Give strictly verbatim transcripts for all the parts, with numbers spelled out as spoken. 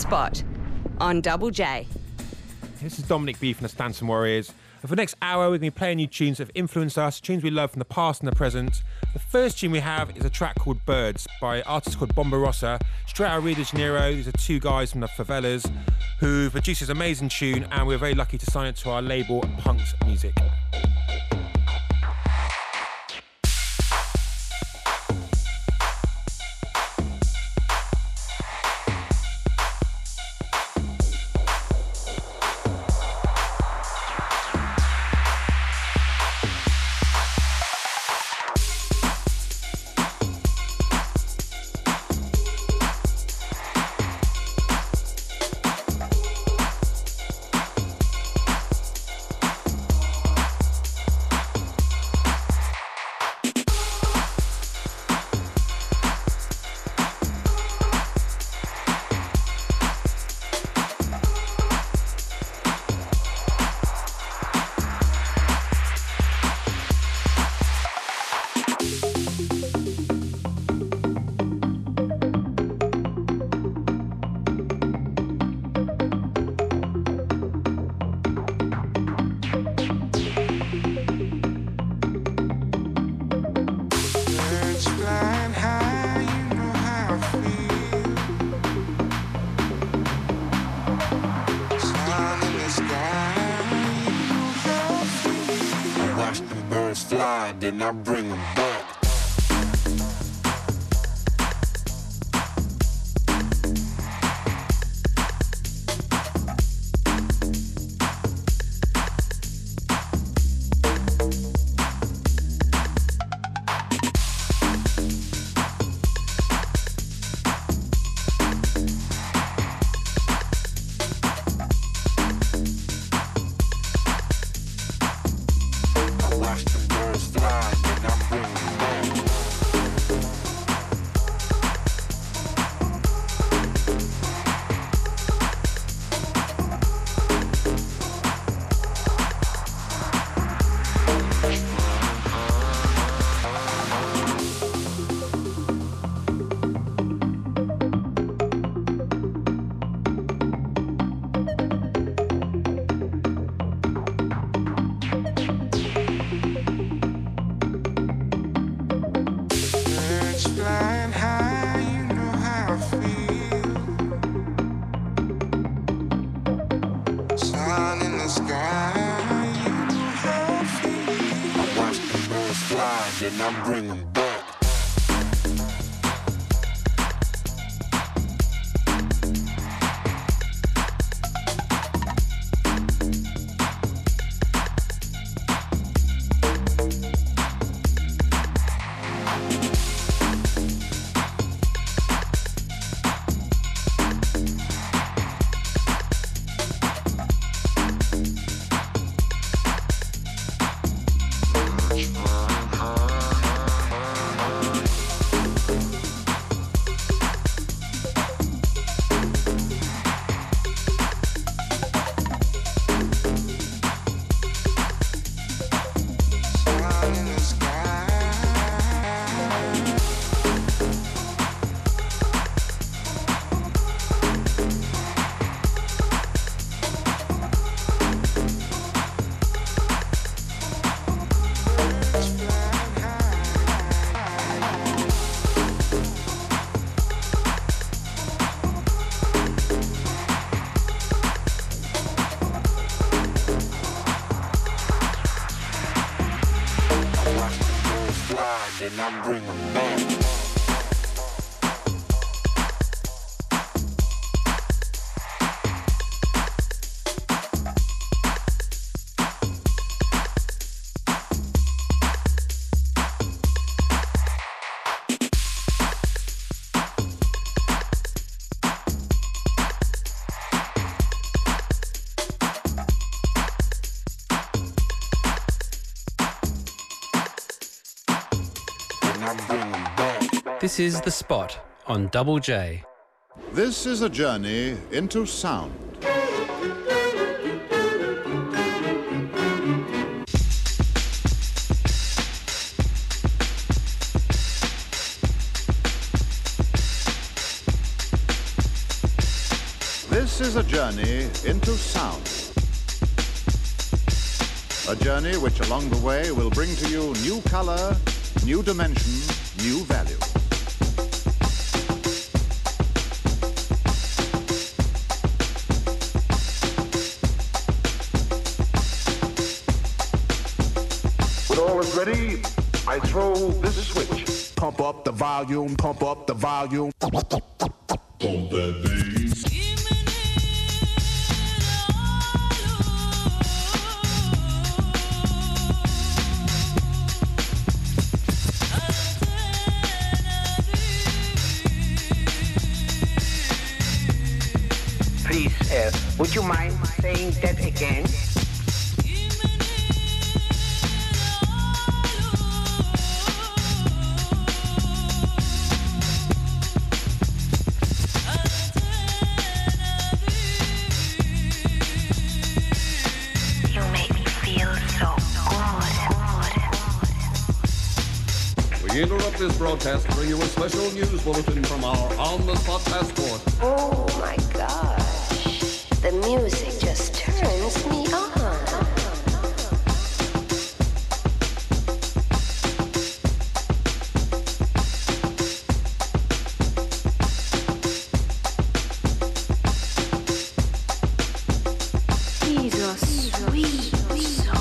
Spot on Double J. This is Dominic B from the Stanton Warriors. And for the next hour, we're going to be playing new tunes that have influenced us, tunes we love from the past and the present. The first tune we have is a track called Birds by an artist called Bomba Rossa, straight out of Rio de Janeiro. These are two guys from the favelas who produced this amazing tune, and we're very lucky to sign it to our label, Punks Music. Then I bring them back. Then I bring them back. Then I bring them back. This is The Spot on Double J. This is a journey into sound. This is a journey into sound. A journey which along the way will bring to you new color, new dimension, new value. When all is ready, I throw this switch. Pump up the volume, pump up the volume. Pump that bass. Please, uh, would you mind saying that again? We interrupt this broadcast to bring you a special news bulletin from our on-the-spot passport. Oh my gosh, the music just turns me on. He's a sweet soul.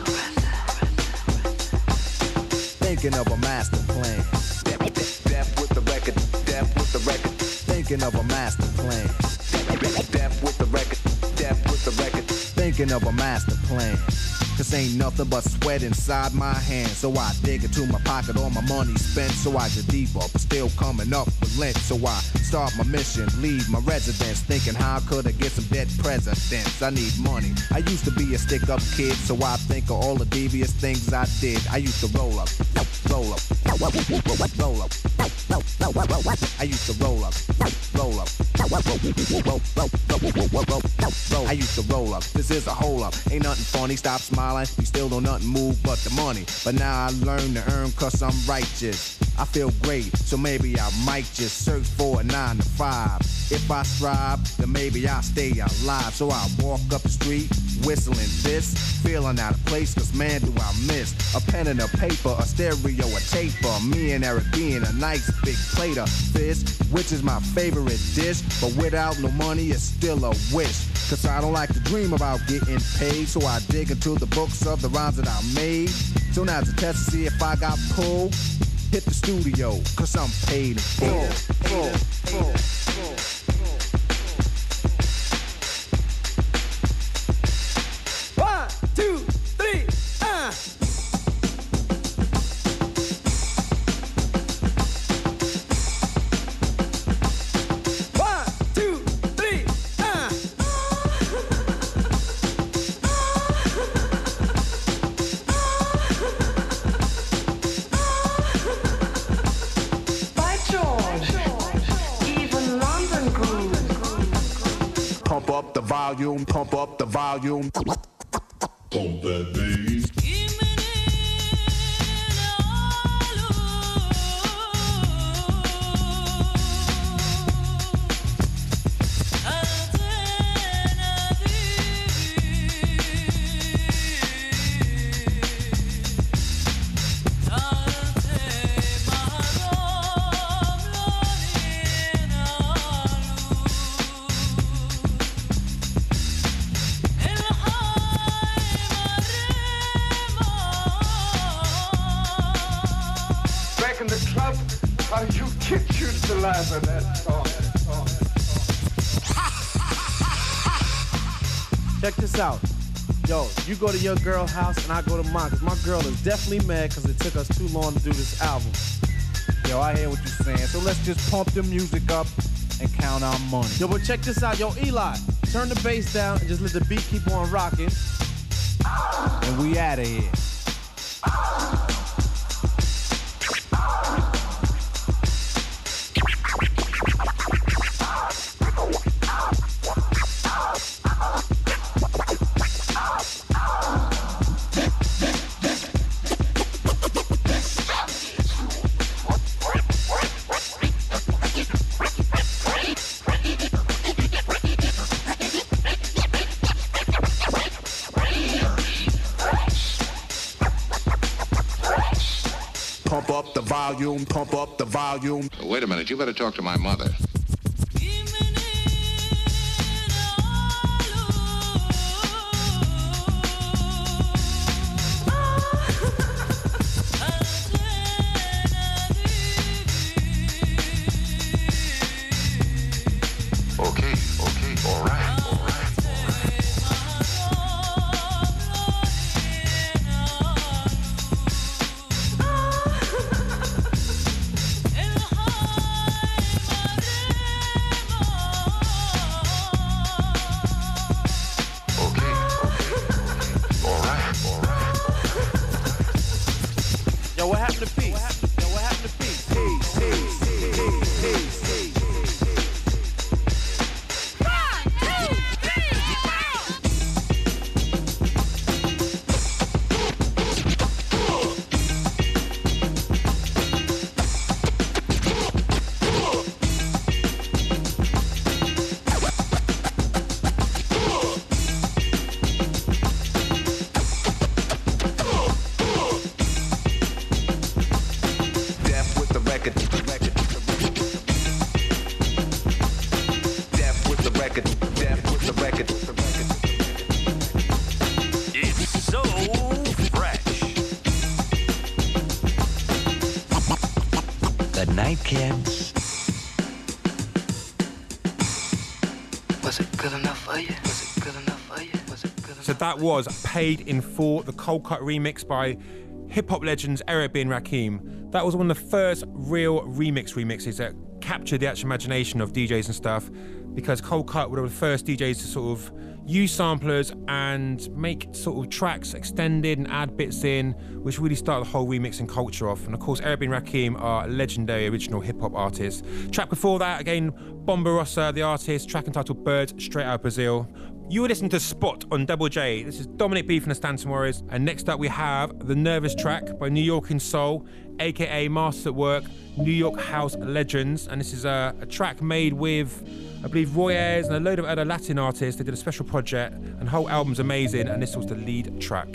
Thinking of a master plan. Death with the record, death with the record. Thinking of a master plan. Death with the record, death with the record. Thinking of a master plan. Cause ain't nothing but sweat inside my hands. So I dig into my pocket, all my money spent. So I get deeper, but still coming up with lint. So I start my mission, leave my residence. Thinking how could I get some dead presidents? I need money. I used to be a stick-up kid, so I think of all the devious things I did. I used to roll up, roll up, roll up, roll up. I used to roll up, roll up, roll, roll, roll, roll. I used to roll up. This is a hole up. Ain't nothing funny. Stop smiling. We still don't nothing move but the money. But now I learn to earn cause I'm righteous. I feel great, so maybe I might just search for a nine to five. If I strive, then maybe I'll stay alive. So I walk up the street, whistling this, feeling out of place, cause man do I miss a pen and a paper, a stereo, a taper. Me and Eric being a nice big plate of fish, which is my favorite dish. But without no money, it's still a wish. Cause I don't like to dream about getting paid, so I dig into the books of the rhymes that I made. So now it's a test to see if I got pulled. Hit the studio, cause I'm paid in full, full, full, full. One, two, three, uh. One, two, three, uh. By George, even London grooves. Pump up the volume, pump up the volume. Pump that bass. Back in the club, how you kids used to laugh at that song. Check this out. Yo, you go to your girl's house and I go to mine, cause my girl is definitely mad cause it took us too long to do this album. Yo, I hear what you're saying, so let's just pump the music up and count our money. Yo, but check this out. Yo, Eli, turn the bass down and just let the beat keep on rocking. And we outta here. pump up the volume, pump up the volume. Wait a minute, you better talk to my mother. Okay, okay, all right, all right. Yo, what happened to peace? Yo, what happened to peace? Peace, peace, peace, peace, peace. Kids. Was it good enough for you? Was it good enough for you? Was it good enough? So that was Paid in Full, the Cold Cut remix by hip-hop legends Eric B and Rakim. That was one of the first real remix remixes that captured the actual imagination of D Js and stuff, because Cold Cut were the first D Js to sort of use samplers and make sort of tracks extended and add bits in, which really started the whole remixing culture off. And of course, Eric B and Rakim are legendary original hip-hop artists. Track before that, again, Bombarossa, the artist, track entitled Birds, straight out of Brazil. You were listening to Spot on Double J. This is Dominic B from the Stanton Warriors. And next up we have The Nervous Track by New York in Soul, aka Masters at Work, New York House Legends. And this is a, a track made with, I believe, Roy Ayers and a load of other Latin artists. They did a special project, and the whole album's amazing, and this was the lead track.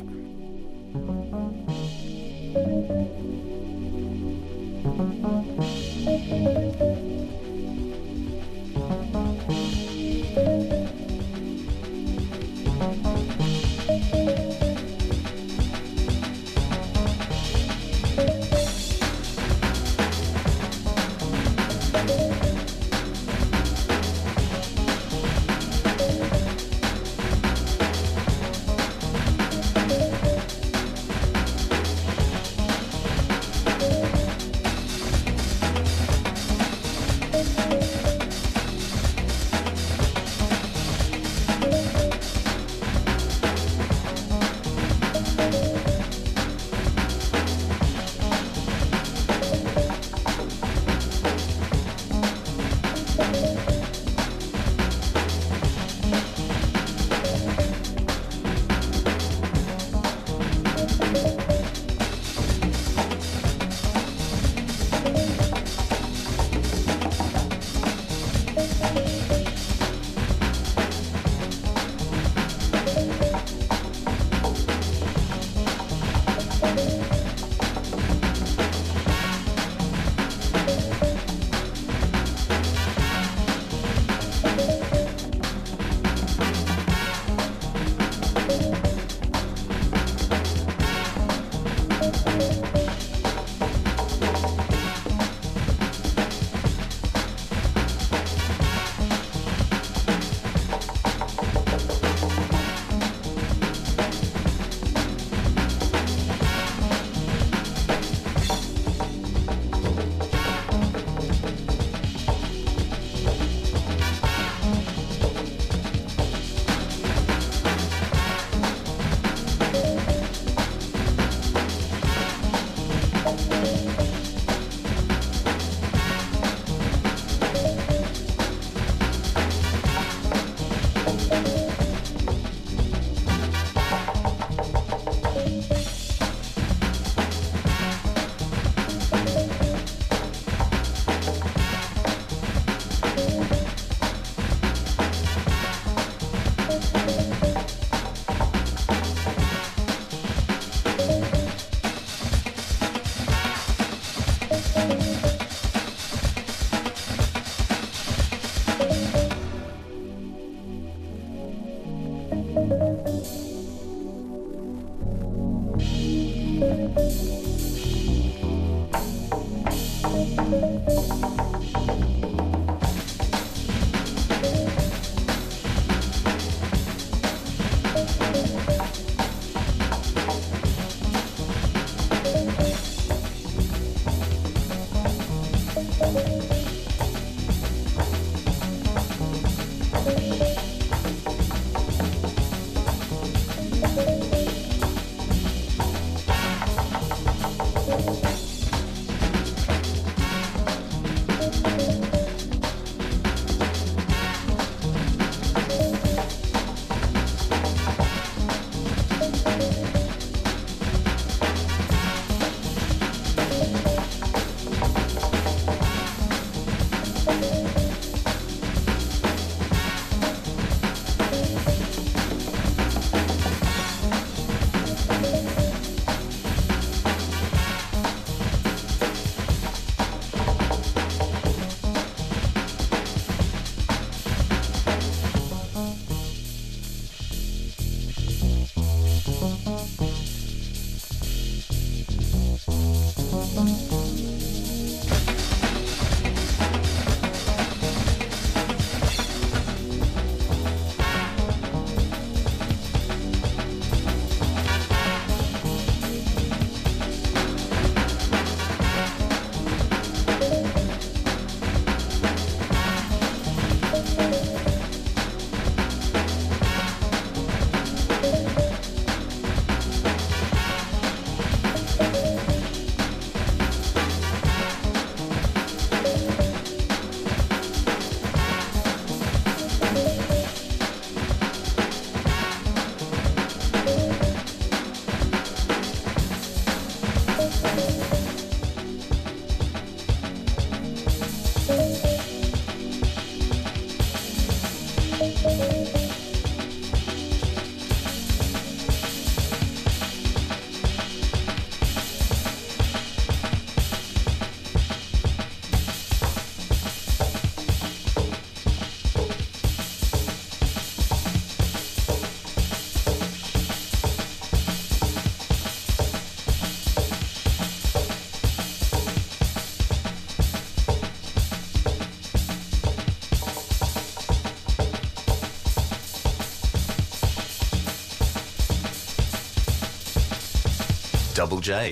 Double J.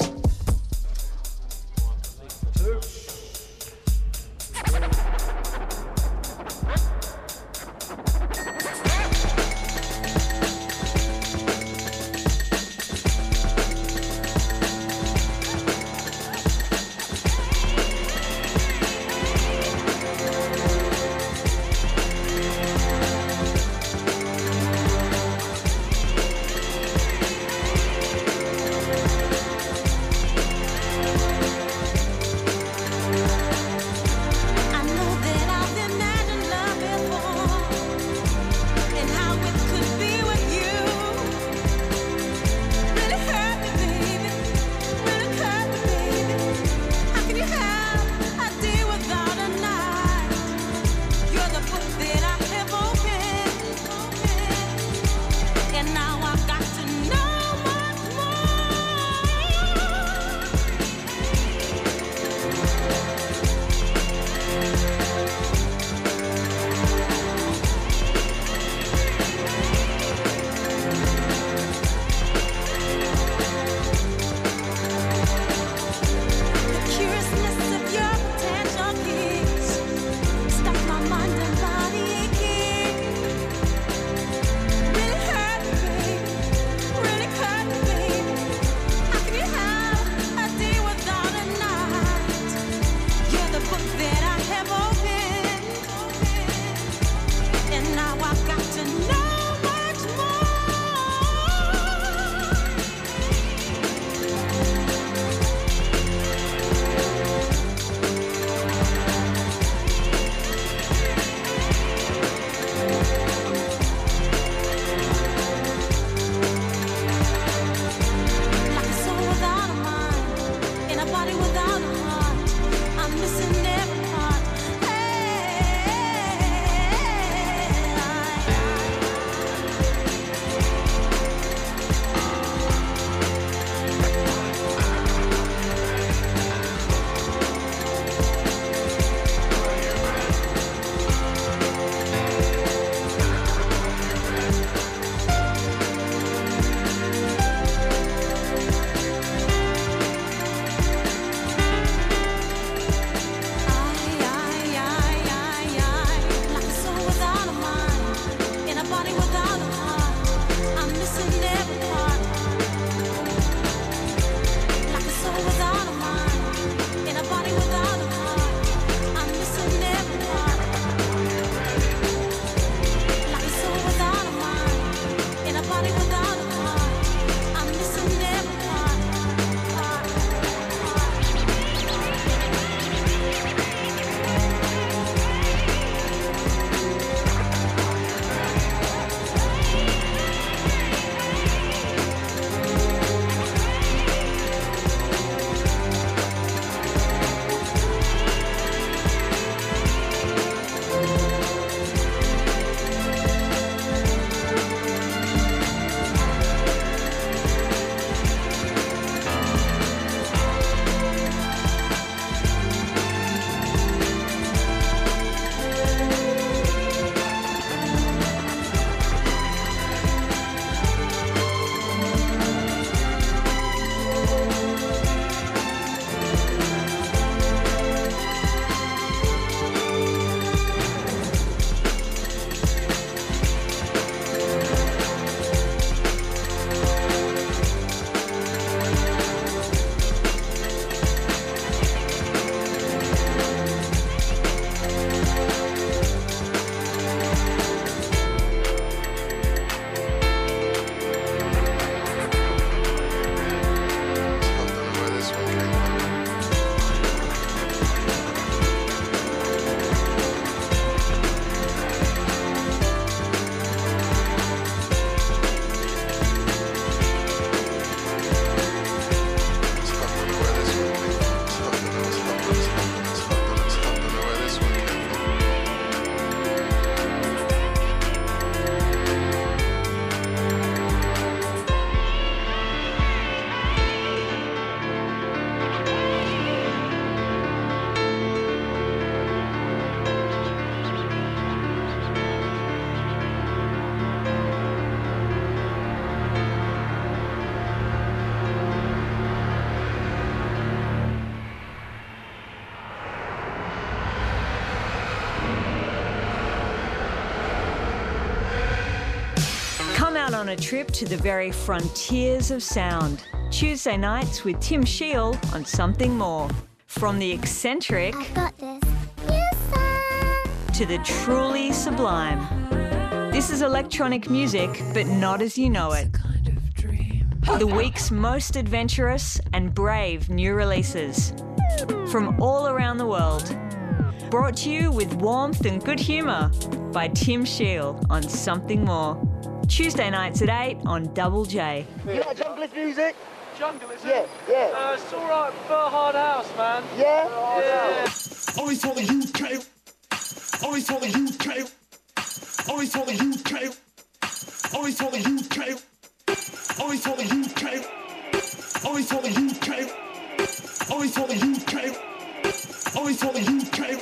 on a trip to the very frontiers of sound. Tuesday nights with Tim Shiel on Something More. From the eccentric got this. Yes, sir. to the truly sublime. This is electronic music, but not as you know it. The week's most adventurous and brave new releases from all around the world. Brought to you with warmth and good humour by Tim Shiel on Something More. Tuesday nights at eight on Double J. You like junglist music? Jungle, is Yeah, it? yeah. Uh, it's alright, prefer hard house, man. Yeah? Yeah. Always for the U K. Always for the U K. Always for the U K. Always for the U K. Always for the U K. Always for the U K. Always for the U K. Always for the U K.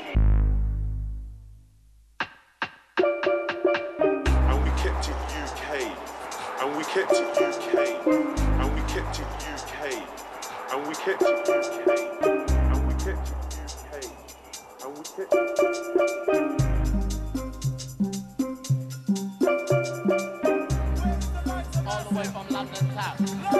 And we kept it U K. And we kept it U K. And we kept it U K. And we kept it U K. And we kept it U K. And we kept it. All the way from London town.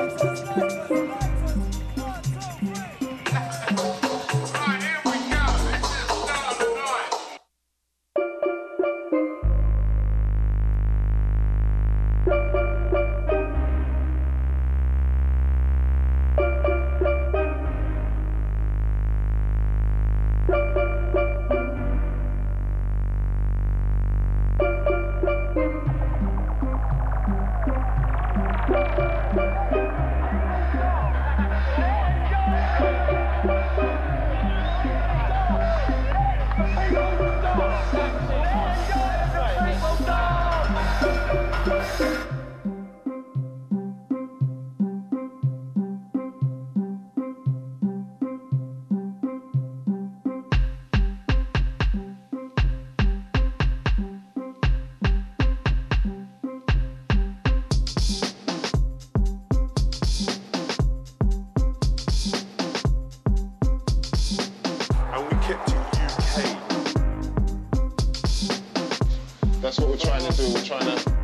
That's what we're trying to do. We're trying to.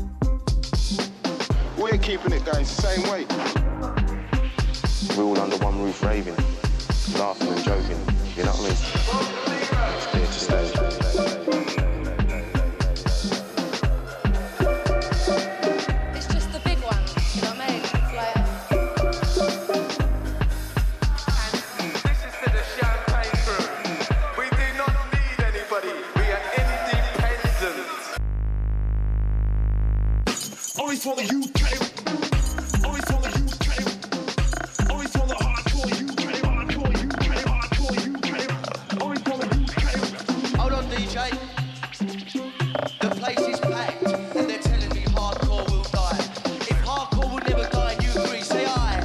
We're keeping it going the same way. We're all under one roof raving, laughing and joking. You know what I mean? It's here to stay. It's just the big one, you know what I mean? Like... And this is to the champagne crew. We do not need anybody. We are independent. Always for the U K. Always for the U K. Always for the hardcore U K. Hardcore U K. Hardcore U K. Always for the U K. Hold on, D J. The place is packed, and they're telling me hardcore will die. If hardcore will never die, and you agree, say aye.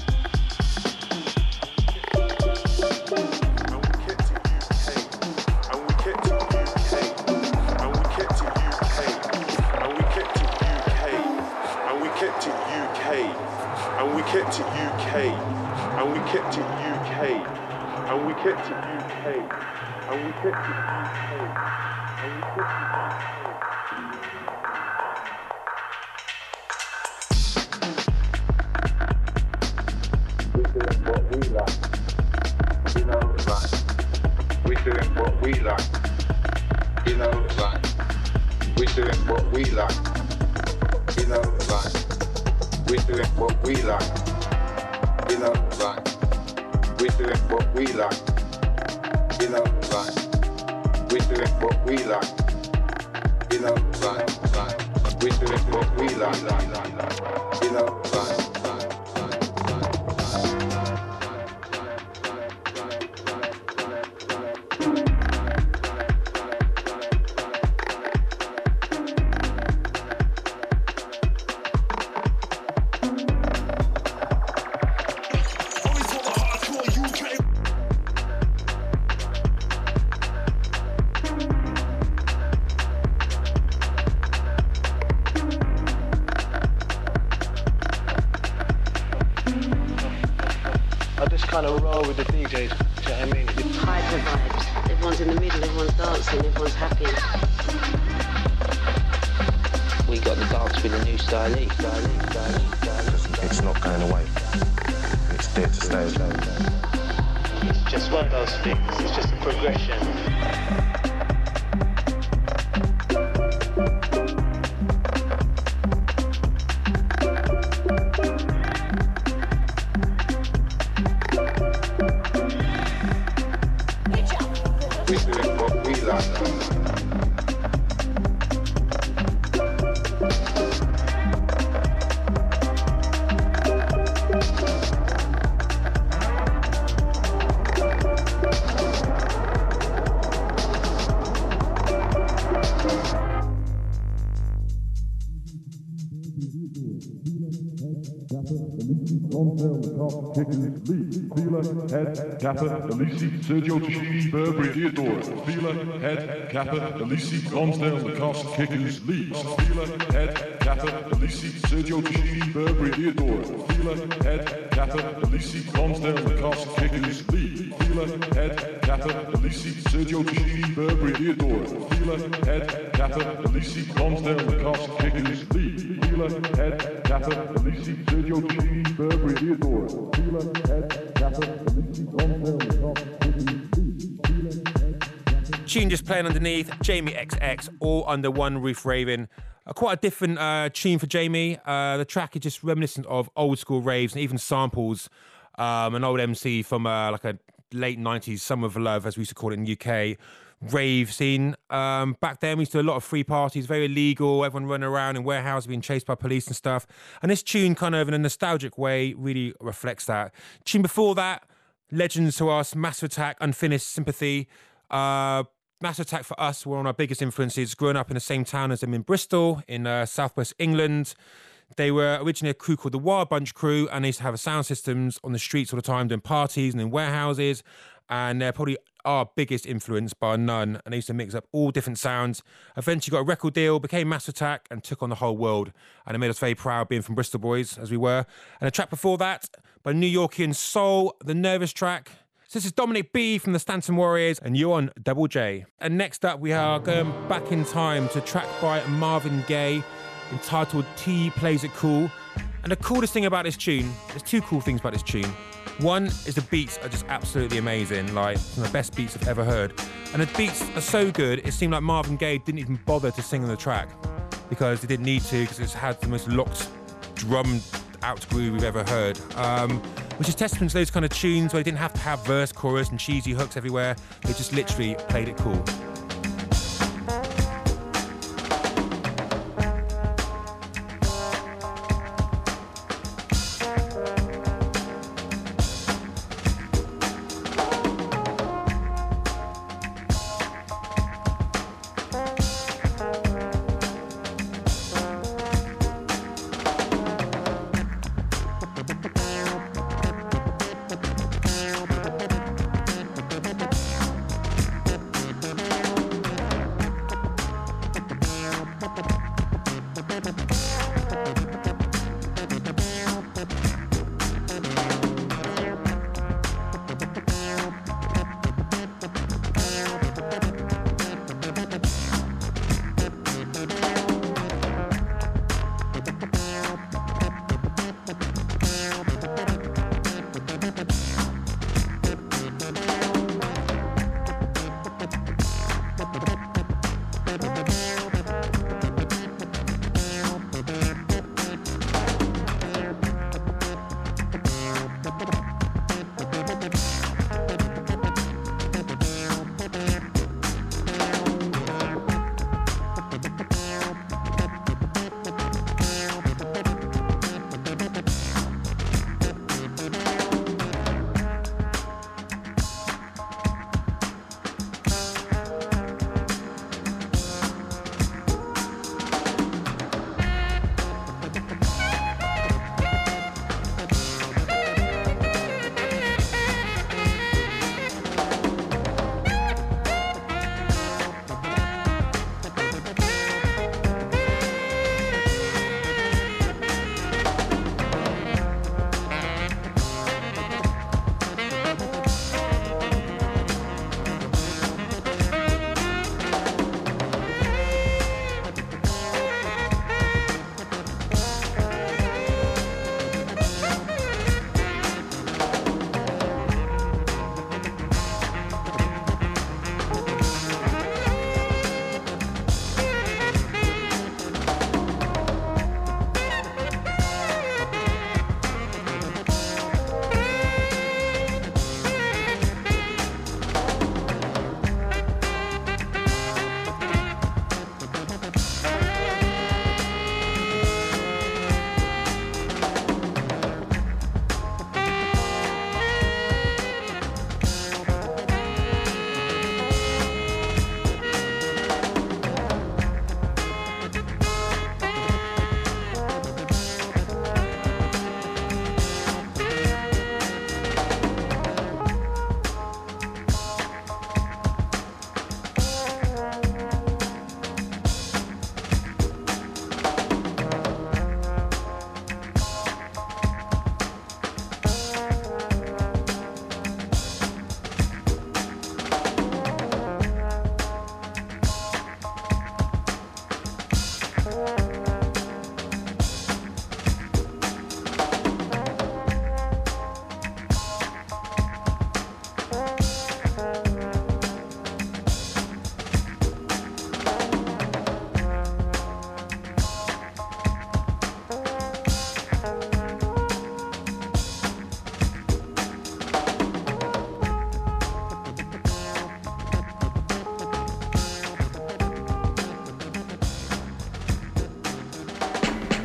And we kept it U K. And we kept it U K. And we kept it U K. And we kept it U K. And we kept it U K. And we kept it U K. And we kept it U K. And we kept it U K. And we kept it U K. We're doing what we like. You know, like, we're doing what we like. You know, like, we're doing what we like. You know, like, we're doing what we like. You know, like, we're doing what we like. You know, like, like, we're doing what we like. You know, like. Kind of roll with the D Js, do you know what I mean? Hyper vibes. Everyone's in the middle, everyone's dancing, everyone's happy. We got the dance with a new style. It's not going away. It's there to stay. It's just one of those things. It's just a progression. We're doing what we like. Fila, Head, Kappa, Elisi, Sergio Tashini, Burberry, Theodore. Fila, Head, Kappa, Elisi, Lonsdale, Lacoste, Kickers, Leeds. Fila, Head, Kappa, Elisi, Sergio Tashini, Burberry, Theodore. Fila, Head, Kappa, Elisi, Lonsdale, Lacoste, Kickers, Leeds. Fila, Head, Kappa, Elisi, Sergio Tashini, Burberry, Theodore. Fila, Head, Kappa, Elisi, Lonsdale, Lacoste, Kickers, Leeds. Fila, Head, Kappa, Elisi, Sergio Tashini, Burberry, Theodore. Fila, Head, Kappa, Elisi, Lonsdale, Lacoste, Kickers, Leeds. Tune just playing underneath, Jamie X X, all under one roof raving. Uh, quite a different uh, tune for Jamie. Uh, the track is just reminiscent of old school raves and even samples um, an old M C from uh, like a late nineties Summer of Love, as we used to call it in the U K, rave scene. Um, back then we used to do a lot of free parties, very illegal, everyone running around in warehouses being chased by police and stuff. And this tune kind of in a nostalgic way really reflects that. Tune before that, legends to us, Massive Attack, Unfinished Sympathy. Uh, Massive Attack for us were one of our biggest influences, growing up in the same town as them in Bristol, in uh, southwest England. They were originally a crew called the Wild Bunch Crew, and they used to have sound systems on the streets all the time, doing parties and in warehouses. And they're probably our biggest influence by none. And they used to mix up all different sounds. Eventually got a record deal, became Massive Attack, and took on the whole world. And it made us very proud being from Bristol boys, as we were. And a track before that by New Yorkian Soul, the Nervous track. So this is Dominic B from the Stanton Warriors, and you're on Double J. And next up, we are going back in time to a track by Marvin Gaye, entitled T Plays It Cool. And the coolest thing about this tune, there's two cool things about this tune. One is the beats are just absolutely amazing, like some of the best beats I've ever heard. And the beats are so good, it seemed like Marvin Gaye didn't even bother to sing on the track because he didn't need to, because it's had the most locked, drummed out groove we've ever heard. Um, which is testament to those kind of tunes where they didn't have to have verse, chorus and cheesy hooks everywhere. They just literally played it cool.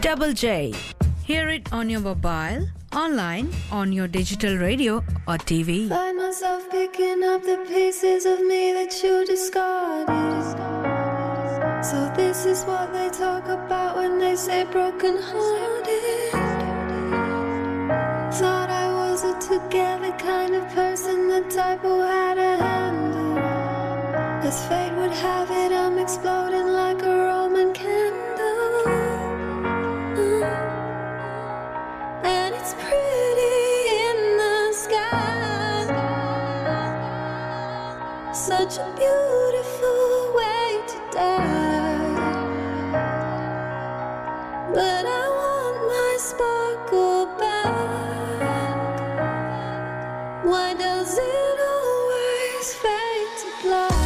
Double J. Hear it on your mobile, online, on your digital radio or T V. Find myself picking up the pieces of me that you discarded. So this is what they talk about when they say broken hearted. Thought I was a together kind of person, the type who had a handle. As fate would have it, I'm exploding like a Roman candle. Mm. And it's pretty in the sky. Such a beautiful way to die. But I want my sparkle back. Why does it always fade to black?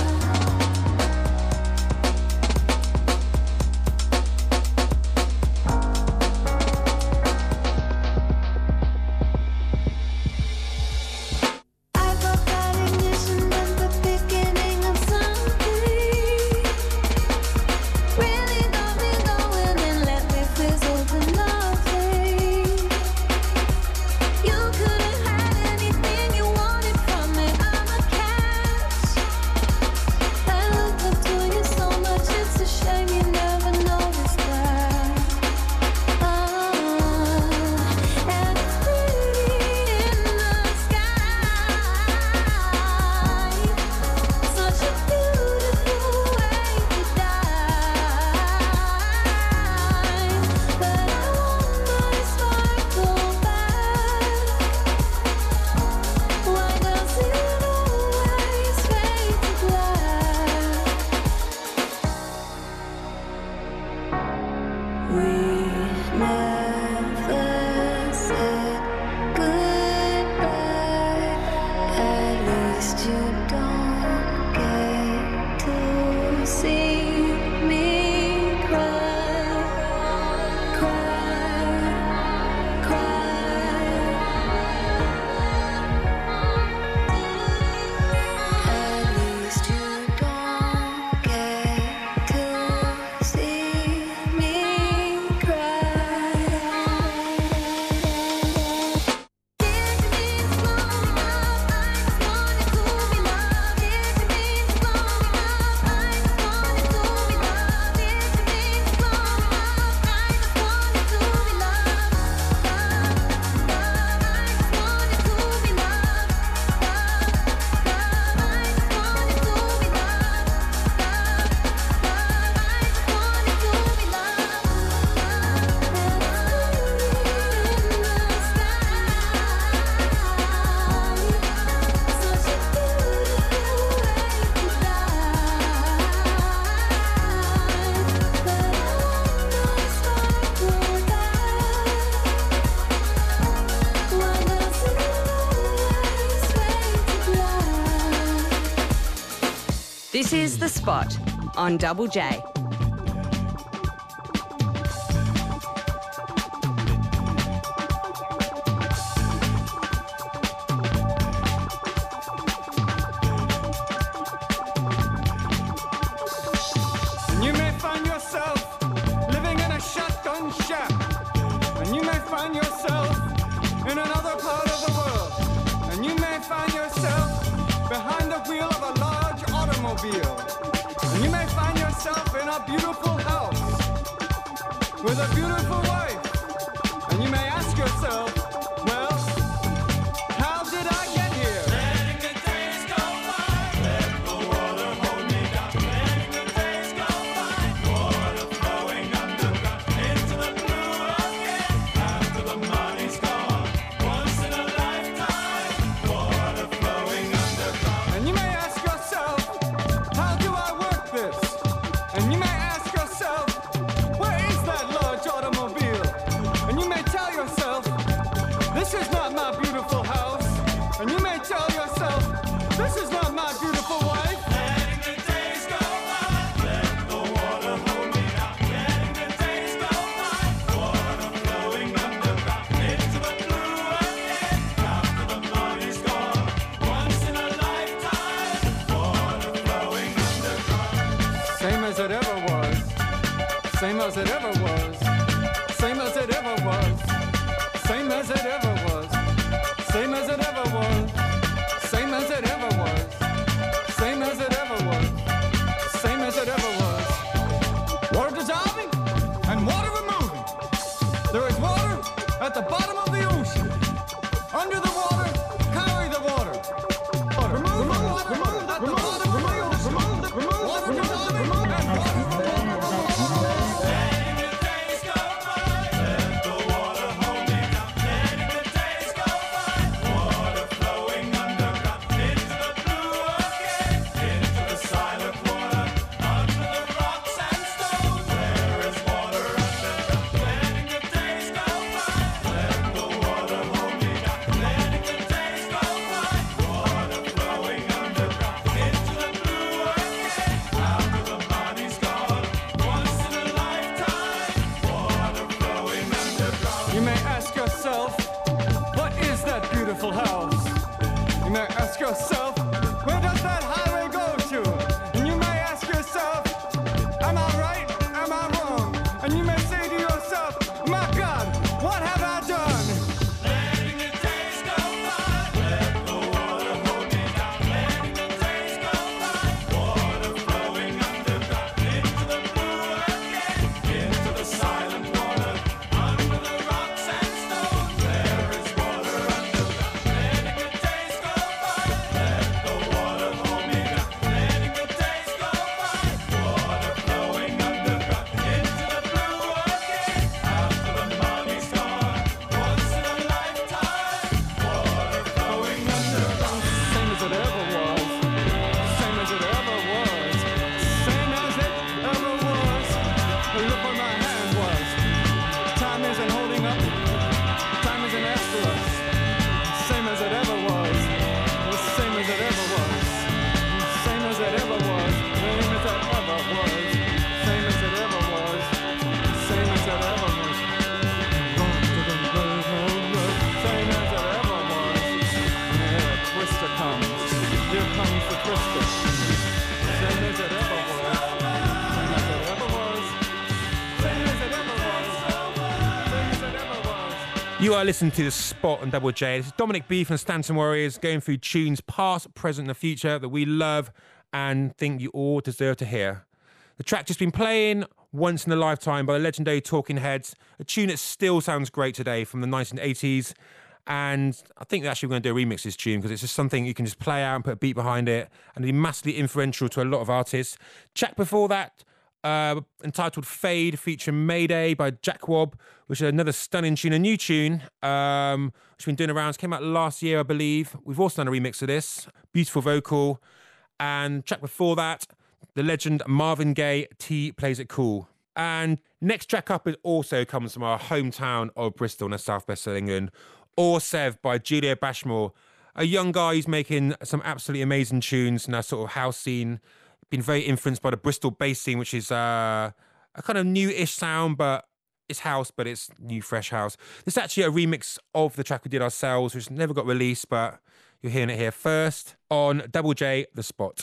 This is The Spot on Double J. You may find yourself living in a shotgun shack, and you may find yourself in another part of the world, and you may find yourself behind the wheel of a large automobile, and you may find yourself in a beautiful house with a beautiful wife, and you may ask yourself, well, how did I get here? Letting the days go by, let the water hold me down. Letting the days go by, water flowing underground into the blue again. After the money's gone, once in a lifetime, water flowing underground. And you may ask yourself, how do I work this? And you may ask yourself, where is that large automobile? And you may tell yourself, this is not my beautiful house. And you may tell yourself, this is not my beautiful wife. Letting the days go by, let the water hold me down. Letting the days go by, water flowing underground into the blue again. After the money's gone, once in a lifetime, water flowing underground. Same as it ever was, same as it ever was, yourself, where does that highway go to? And you may ask yourself, am I right? Am I wrong? And you may say to yourself, my God, what have I done? Letting the days go by, let the water hold me down. Letting the days go by, water flowing underground into the blue again, into the silent water, under the rocks and stones. There is water underground. Letting the days go by, let the water hold me down. Letting the days go by, water flowing underground into the blue again, after the money's gone. Once in a lifetime, water flowing underground. Same as it ever was, same as it ever was, same as it ever was. Look where my hand was. Time isn't holding up, time isn't after us. Same as it ever was, same as it ever was, same as it ever was, same as it ever was, same as it ever was, same as it ever was. Same as it ever was. Here a twister comes. Here comes the twister. Same as it ever was. Same as it ever was. Same as it ever was. Same as it ever was. You are listening to The Spot on Double J. This is Dominic B from the Stanton Warriors going through tunes past, present and the future that we love and think you all deserve to hear. The track just been playing, Once in a Lifetime by the legendary Talking Heads, a tune that still sounds great today from the nineteen eighties. And I think that actually we're going to do a remix of this tune because it's just something you can just play out and put a beat behind it and be massively influential to a lot of artists. Track before that, uh, entitled Fade, featuring Mayday by Jack Wobb, which is another stunning tune, a new tune, um, which has been doing around. It came out last year, I believe. We've also done a remix of this. Beautiful vocal. And track before that, the legend Marvin Gaye, T Plays It Cool. And next track up is also comes from our hometown of Bristol in the southwest of England. Or Sev by Julio Bashmore, a young guy who's making some absolutely amazing tunes in that sort of house scene. Been very influenced by the Bristol bass scene, which is uh, a kind of new-ish sound, but it's house, but it's new, fresh house. This is actually a remix of the track we did ourselves, which never got released, but you're hearing it here first on Double J, The Spot.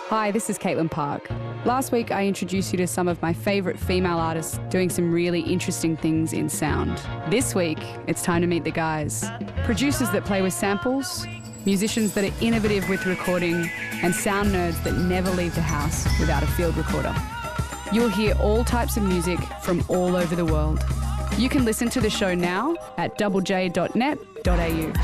Hi, this is Caitlin Park. Last week I introduced you to some of my favourite female artists doing some really interesting things in sound. This week, it's time to meet the guys. Producers that play with samples, musicians that are innovative with recording, and sound nerds that never leave the house without a field recorder. You'll hear all types of music from all over the world. You can listen to the show now at double j dot net dot a u.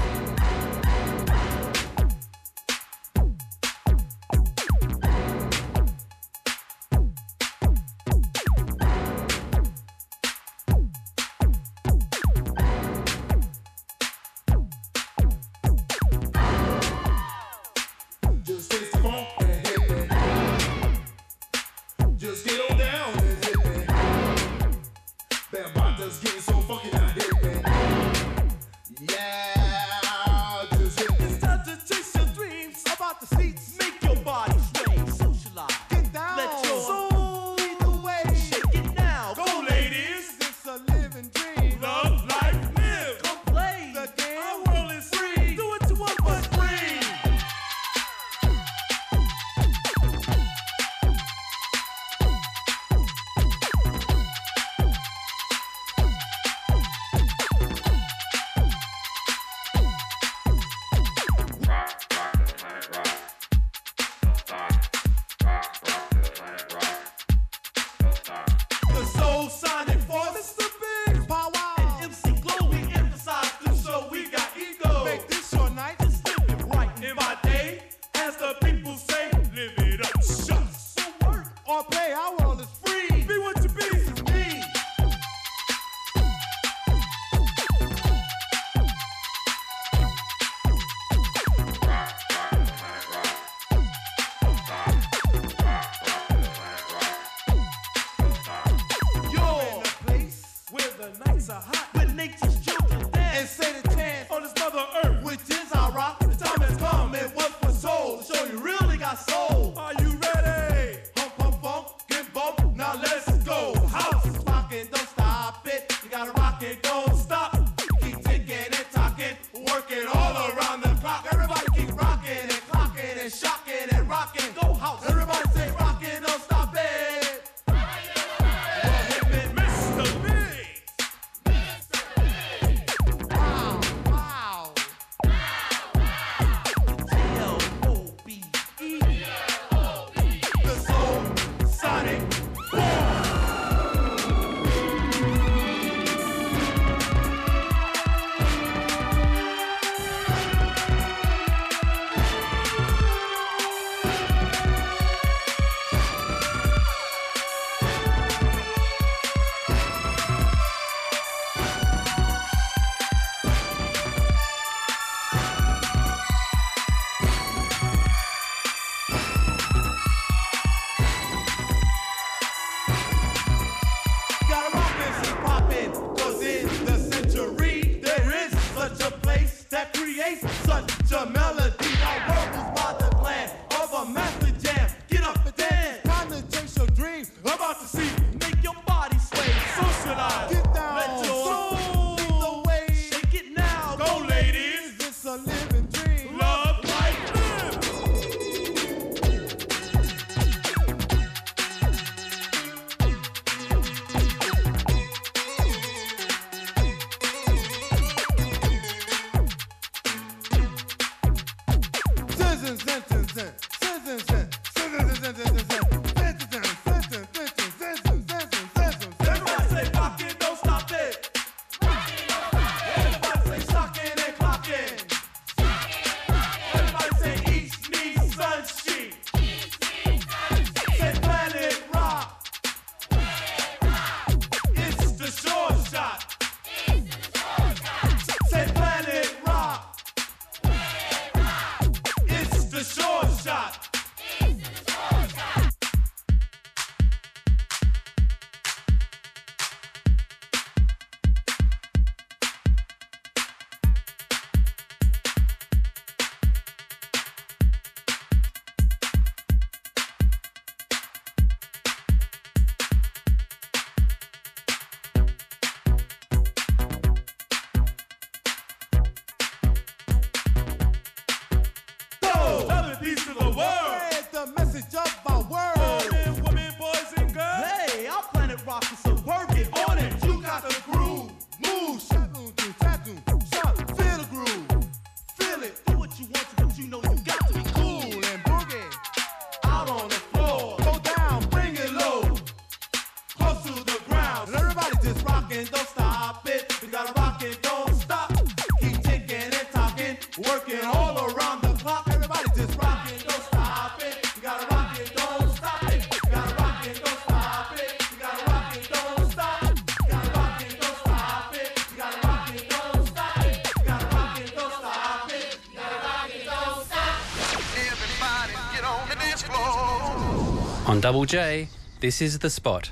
On Double J, this is The Spot.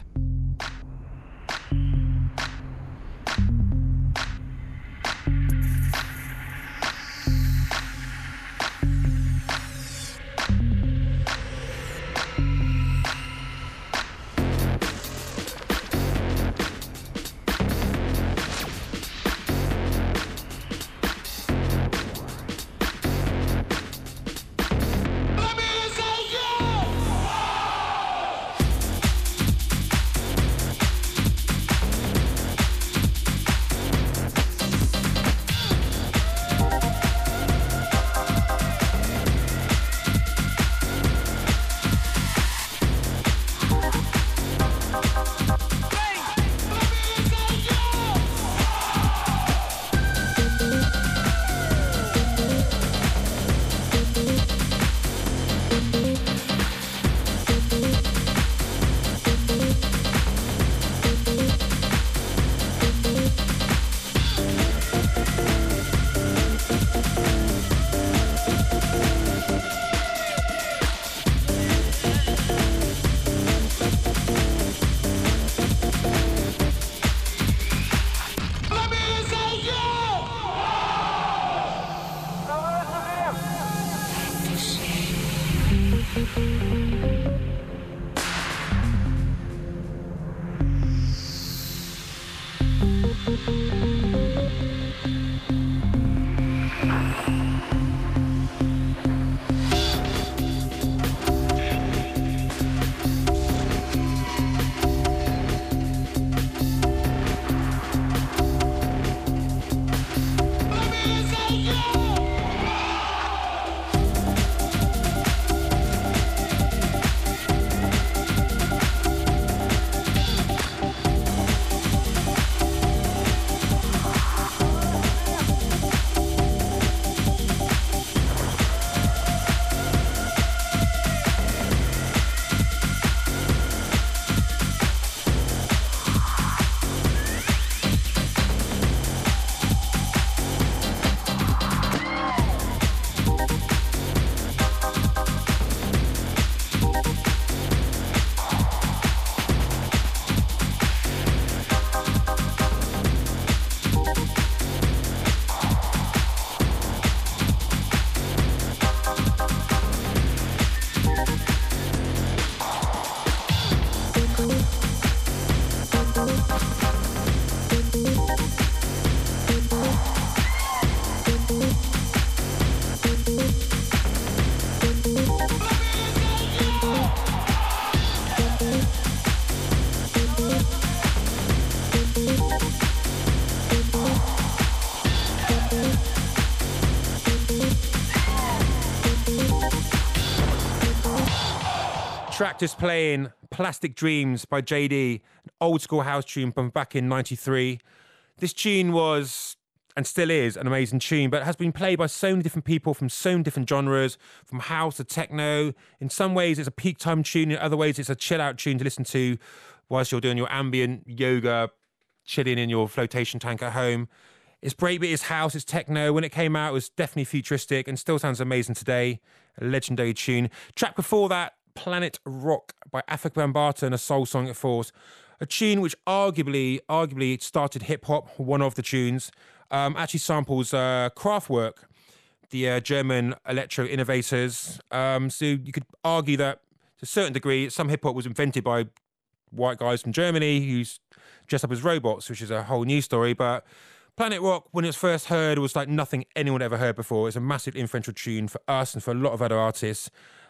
Track just playing Plastic Dreams by J D, an old school house tune from back in ninety-three. This tune was, and still is, an amazing tune, but it has been played by so many different people from so many different genres, from house to techno. In some ways, it's a peak time tune. In other ways, it's a chill out tune to listen to whilst you're doing your ambient yoga, chilling in your flotation tank at home. It's breakbeat, it's house, it's techno. When it came out, it was definitely futuristic and still sounds amazing today. A legendary tune. Track before that, Planet Rock by Afrika Bambaataa and a Soul Sonic Force. A tune which arguably, arguably started hip-hop, one of the tunes. Um, actually samples uh, Kraftwerk, the uh, German electro innovators. Um, so you could argue that, to a certain degree, some hip-hop was invented by white guys from Germany who's dressed up as robots, which is a whole new story. But Planet Rock, when it was first heard, was like nothing anyone ever heard before. It's a massive influential tune for us and for a lot of other artists.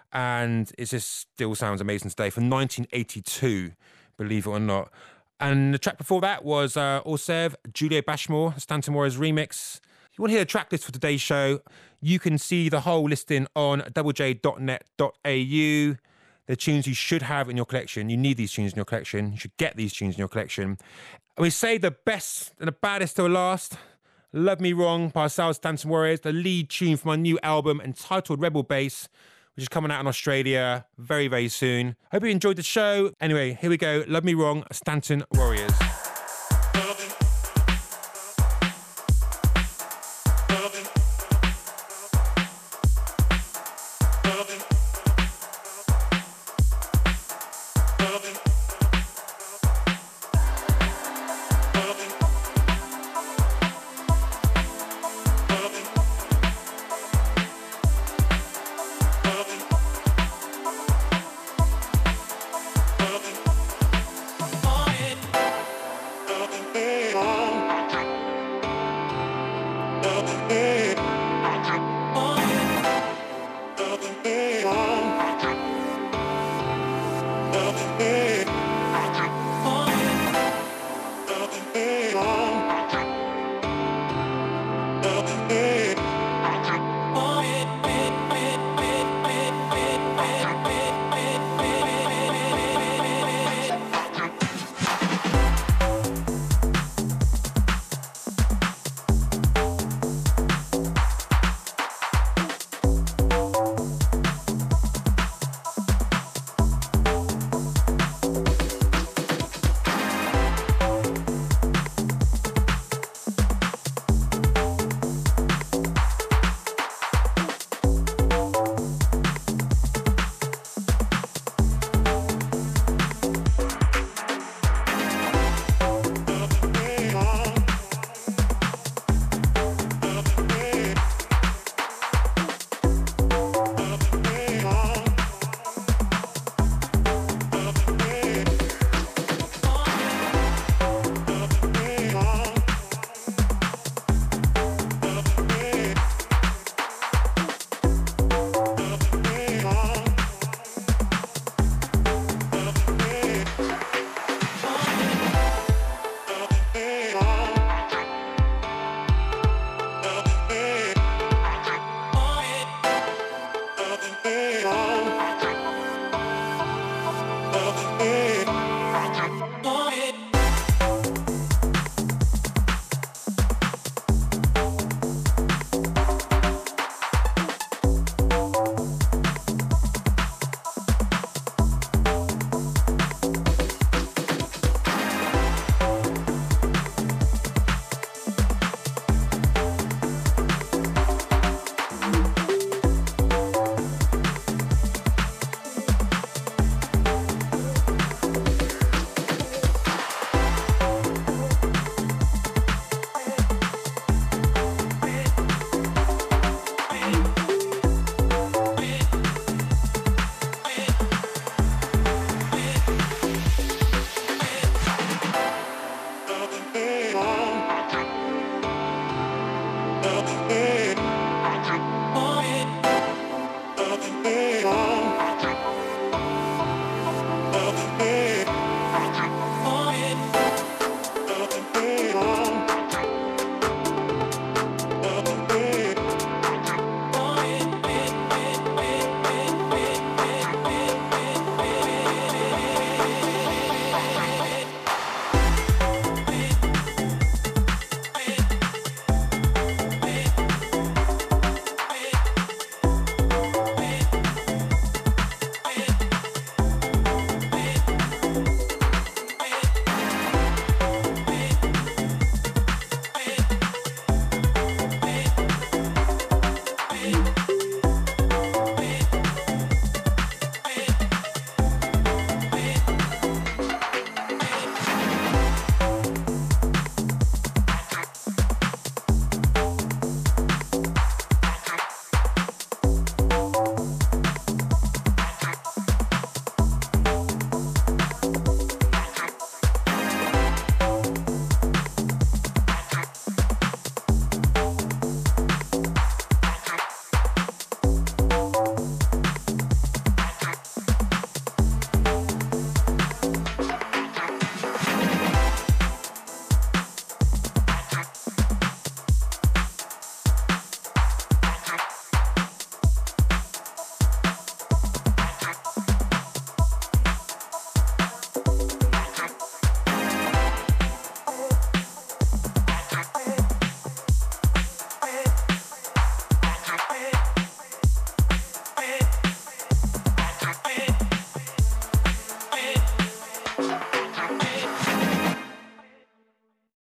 And it just still sounds amazing today, from nineteen eighty-two, believe it or not. And the track before that was uh, Orsev, Julia Bashmore, Stanton Warriors remix. If you want to hear the track list for today's show, you can see the whole listing on double j dot net dot a u. The tunes you should have in your collection. You need these tunes in your collection. You should get these tunes in your collection. And we say the best and the baddest till last. Love Me Wrong by ourselves, Stanton Warriors, the lead tune from my new album entitled Rebel Bass, which is coming out in Australia very, very soon. Hope you enjoyed the show. Anyway, here we go. Love Me Wrong, Stanton Warriors. Hey.